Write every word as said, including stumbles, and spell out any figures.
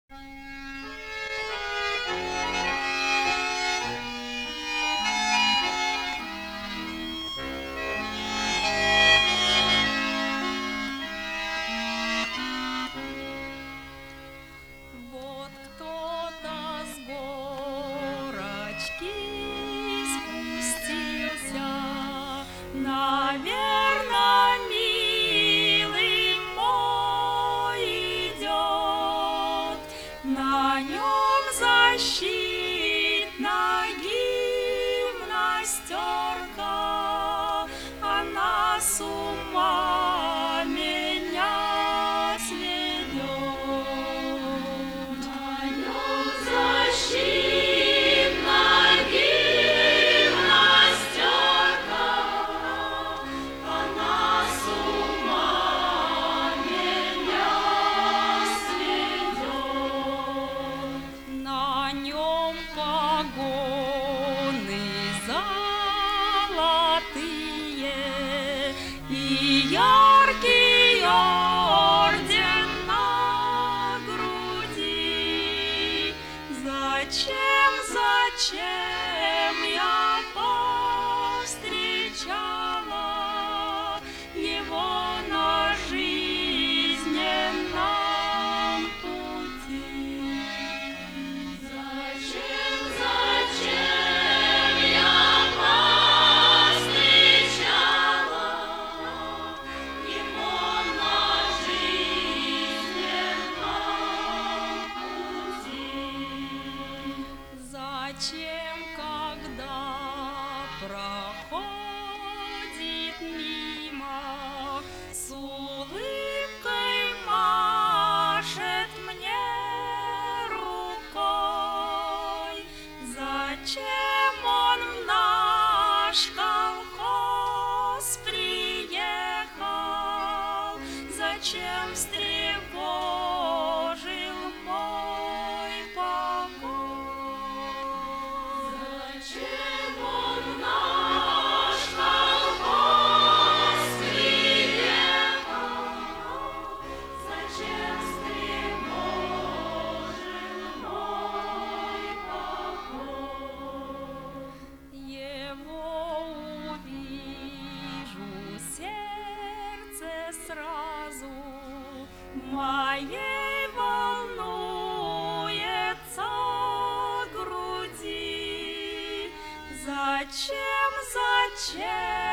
Вот кто-то с горочки спустился, наверно, милый мой идет, на нем защитная гимнастерка, она с ума меня сведет. На нем защитная гимнастерка, она с ума меня сведет. На нем погоны золотые и яркий орден на груди. Зачем, зачем я повстречала его на жизненном пути? Зачем, зачем я повстречала его на жизненном пути? Зачем, когда проходит мимо, с улыбкой машет мне рукой? Зачем он в наш колхоз приехал? Зачем встревожил мой покой? Зачем он в наш колхоз приехал? Зачем встревожил мой покой? Его увижу, сердце сразу моей волнуется груди. Зачем, зачем